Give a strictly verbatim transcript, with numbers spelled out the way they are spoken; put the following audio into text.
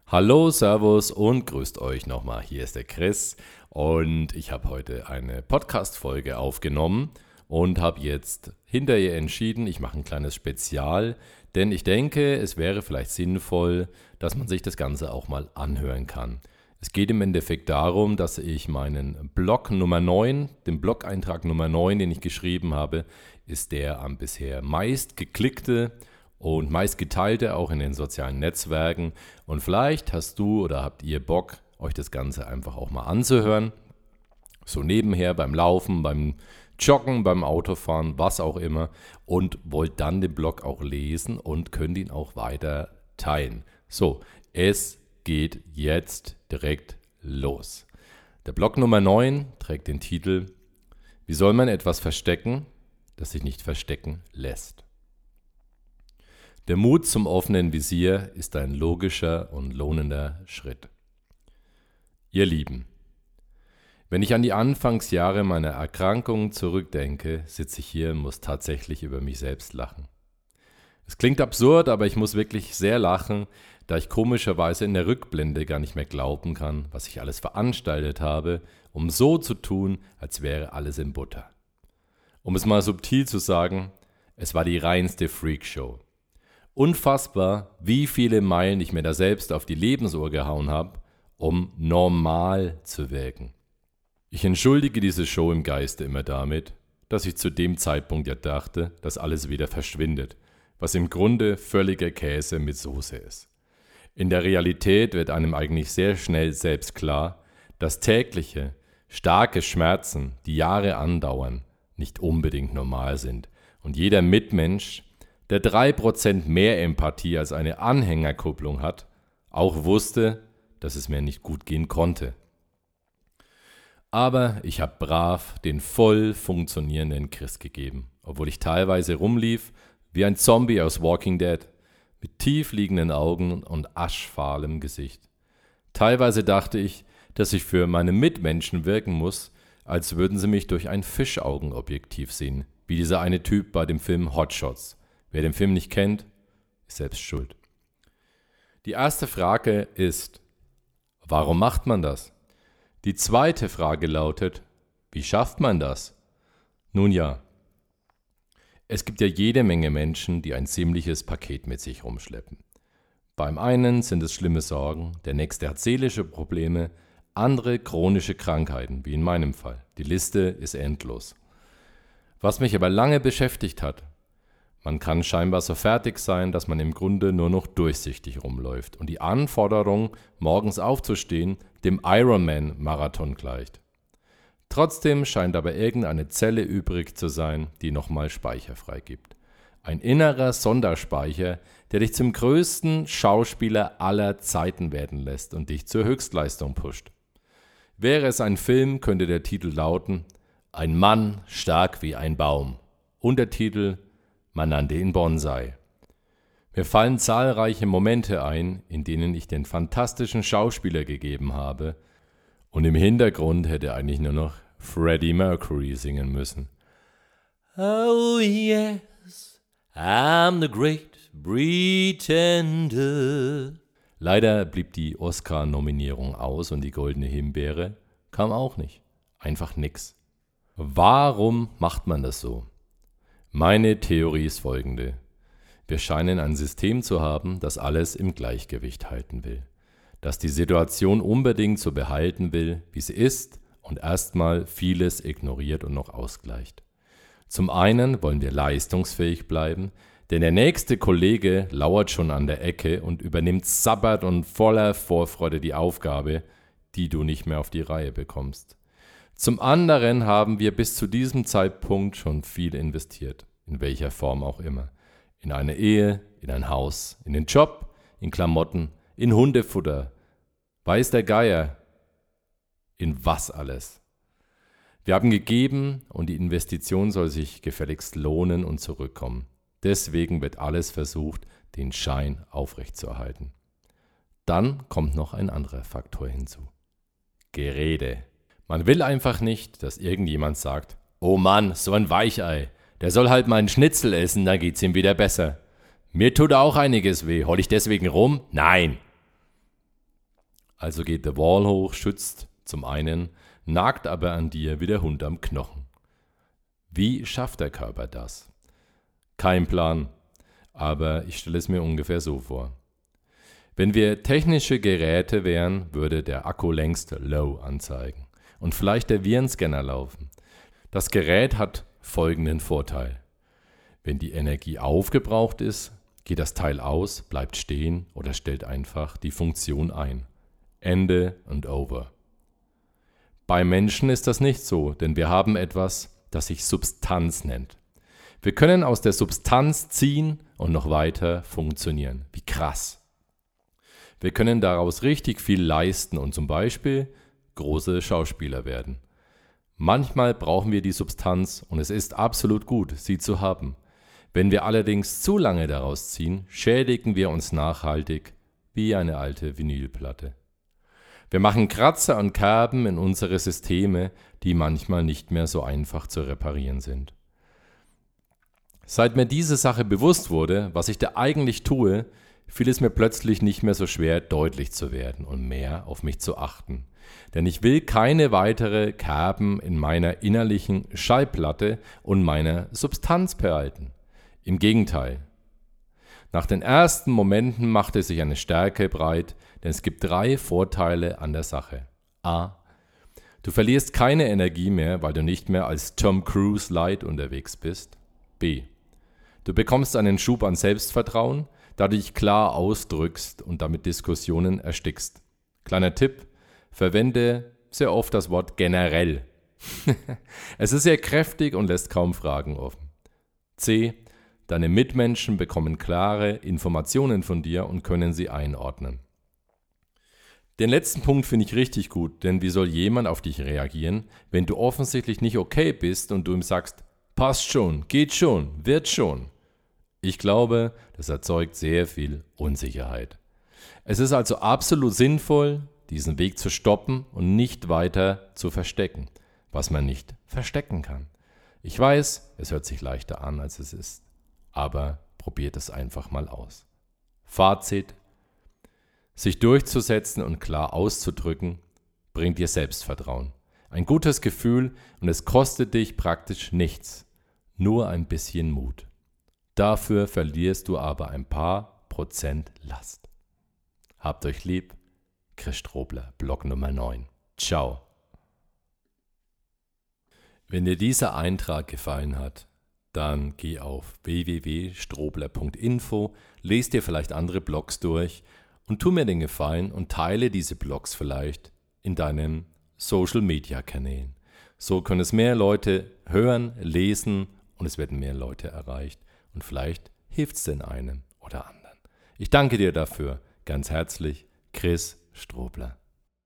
Hallo, Servus und grüßt euch nochmal. Hier ist der Chris und ich habe heute eine Podcast-Folge aufgenommen und habe jetzt hinterher entschieden, ich mache ein kleines Spezial, denn ich denke, es wäre vielleicht sinnvoll, dass man sich das Ganze auch mal anhören kann. Es geht im Endeffekt darum, dass ich meinen Blog Nummer neun, den Blog-Eintrag Nummer neun, den ich geschrieben habe, ist der am bisher meist geklickte und meist geteilte auch in den sozialen Netzwerken. Und vielleicht hast du oder habt ihr Bock, euch das Ganze einfach auch mal anzuhören. So nebenher beim Laufen, beim Joggen, beim Autofahren, was auch immer. Und wollt dann den Blog auch lesen und könnt ihn auch weiter teilen. So, es geht jetzt direkt los. Der Blog Nummer neun trägt den Titel: Wie soll man etwas verstecken, das sich nicht verstecken lässt? Der Mut zum offenen Visier ist ein logischer und lohnender Schritt. Ihr Lieben, wenn ich an die Anfangsjahre meiner Erkrankung zurückdenke, sitze ich hier und muss tatsächlich über mich selbst lachen. Es klingt absurd, aber ich muss wirklich sehr lachen, da ich komischerweise in der Rückblende gar nicht mehr glauben kann, was ich alles veranstaltet habe, um so zu tun, als wäre alles in Butter. Um es mal subtil zu sagen, es war die reinste Freakshow. Unfassbar, wie viele Meilen ich mir da selbst auf die Lebensuhr gehauen habe, um normal zu wirken. Ich entschuldige diese Show im Geiste immer damit, dass ich zu dem Zeitpunkt ja dachte, dass alles wieder verschwindet, was im Grunde völliger Käse mit Soße ist. In der Realität wird einem eigentlich sehr schnell selbst klar, dass tägliche, starke Schmerzen, die Jahre andauern, nicht unbedingt normal sind und jeder Mitmensch, der drei Prozent mehr Empathie als eine Anhängerkupplung hat, auch wusste, dass es mir nicht gut gehen konnte. Aber ich habe brav den voll funktionierenden Chris gegeben, obwohl ich teilweise rumlief wie ein Zombie aus Walking Dead, mit tief liegenden Augen und aschfahlem Gesicht. Teilweise dachte ich, dass ich für meine Mitmenschen wirken muss, als würden sie mich durch ein Fischaugenobjektiv sehen, wie dieser eine Typ bei dem Film Hot Shots. Wer den Film nicht kennt, ist selbst schuld. Die erste Frage ist, warum macht man das? Die zweite Frage lautet, wie schafft man das? Nun ja, es gibt ja jede Menge Menschen, die ein ziemliches Paket mit sich rumschleppen. Beim einen sind es schlimme Sorgen, der nächste hat seelische Probleme, andere chronische Krankheiten, wie in meinem Fall. Die Liste ist endlos. Was mich aber lange beschäftigt hat: Man kann scheinbar so fertig sein, dass man im Grunde nur noch durchsichtig rumläuft und die Anforderung, morgens aufzustehen, dem Ironman-Marathon gleicht. Trotzdem scheint aber irgendeine Zelle übrig zu sein, die nochmal Speicher freigibt. Ein innerer Sonderspeicher, der dich zum größten Schauspieler aller Zeiten werden lässt und dich zur Höchstleistung pusht. Wäre es ein Film, könnte der Titel lauten: Ein Mann stark wie ein Baum. Untertitel: Man nannte ihn Bonsai. Mir fallen zahlreiche Momente ein, in denen ich den fantastischen Schauspieler gegeben habe und im Hintergrund hätte eigentlich nur noch Freddie Mercury singen müssen. Oh yes, I'm the great pretender. Leider blieb die Oscar-Nominierung aus und die Goldene Himbeere kam auch nicht. Einfach nix. Warum macht man das so? Meine Theorie ist folgende: Wir scheinen ein System zu haben, das alles im Gleichgewicht halten will, das die Situation unbedingt so behalten will, wie sie ist und erstmal vieles ignoriert und noch ausgleicht. Zum einen wollen wir leistungsfähig bleiben, denn der nächste Kollege lauert schon an der Ecke und übernimmt sabbert und voller Vorfreude die Aufgabe, die du nicht mehr auf die Reihe bekommst. Zum anderen haben wir bis zu diesem Zeitpunkt schon viel investiert, in welcher Form auch immer. In eine Ehe, in ein Haus, in den Job, in Klamotten, in Hundefutter. Weiß der Geier, in was alles. Wir haben gegeben und die Investition soll sich gefälligst lohnen und zurückkommen. Deswegen wird alles versucht, den Schein aufrechtzuerhalten. Dann kommt noch ein anderer Faktor hinzu: Gerede. Man will einfach nicht, dass irgendjemand sagt: Oh Mann, so ein Weichei, der soll halt mal einen Schnitzel essen, dann geht's ihm wieder besser. Mir tut auch einiges weh, heul ich deswegen rum? Nein. Also geht der Wall hoch, schützt zum einen, nagt aber an dir wie der Hund am Knochen. Wie schafft der Körper das? Kein Plan, aber ich stelle es mir ungefähr so vor. Wenn wir technische Geräte wären, würde der Akku längst Low anzeigen und vielleicht der Virenscanner laufen. Das Gerät hat folgenden Vorteil. Wenn die Energie aufgebraucht ist, geht das Teil aus, bleibt stehen oder stellt einfach die Funktion ein. Ende und over. Bei Menschen ist das nicht so, denn wir haben etwas, das sich Substanz nennt. Wir können aus der Substanz ziehen und noch weiter funktionieren. Wie krass. Wir können daraus richtig viel leisten und zum Beispiel große Schauspieler werden. Manchmal brauchen wir die Substanz und es ist absolut gut, sie zu haben. Wenn wir allerdings zu lange daraus ziehen, schädigen wir uns nachhaltig wie eine alte Vinylplatte. Wir machen Kratzer und Kerben in unsere Systeme, die manchmal nicht mehr so einfach zu reparieren sind. Seit mir diese Sache bewusst wurde, was ich da eigentlich tue, fiel es mir plötzlich nicht mehr so schwer, deutlich zu werden und mehr auf mich zu achten. Denn ich will keine weitere Kerben in meiner innerlichen Schallplatte und meiner Substanz behalten. Im Gegenteil. Nach den ersten Momenten machte sich eine Stärke breit, denn es gibt drei Vorteile an der Sache. A. Du verlierst keine Energie mehr, weil du nicht mehr als Tom Cruise Light unterwegs bist. B. Du bekommst einen Schub an Selbstvertrauen, da du dich klar ausdrückst und damit Diskussionen erstickst. Kleiner Tipp, verwende sehr oft das Wort generell. Es ist sehr kräftig und lässt kaum Fragen offen. C. Deine Mitmenschen bekommen klare Informationen von dir und können sie einordnen. Den letzten Punkt finde ich richtig gut, denn wie soll jemand auf dich reagieren, wenn du offensichtlich nicht okay bist und du ihm sagst, passt schon, geht schon, wird schon. Ich glaube, das erzeugt sehr viel Unsicherheit. Es ist also absolut sinnvoll, diesen Weg zu stoppen und nicht weiter zu verstecken, was man nicht verstecken kann. Ich weiß, es hört sich leichter an, als es ist, aber probiert es einfach mal aus. Fazit: Sich durchzusetzen und klar auszudrücken, bringt dir Selbstvertrauen. Ein gutes Gefühl und es kostet dich praktisch nichts, nur ein bisschen Mut. Dafür verlierst du aber ein paar Prozent Last. Habt euch lieb, Chris Strobler, Blog Nummer neun. Ciao. Wenn dir dieser Eintrag gefallen hat, dann geh auf w w w punkt strobler punkt info, lest dir vielleicht andere Blogs durch und tu mir den Gefallen und teile diese Blogs vielleicht in deinen Social-Media-Kanälen. So können es mehr Leute hören, lesen und es werden mehr Leute erreicht. Und vielleicht hilft es den einen oder anderen. Ich danke dir dafür. Ganz herzlich, Chris Strobler.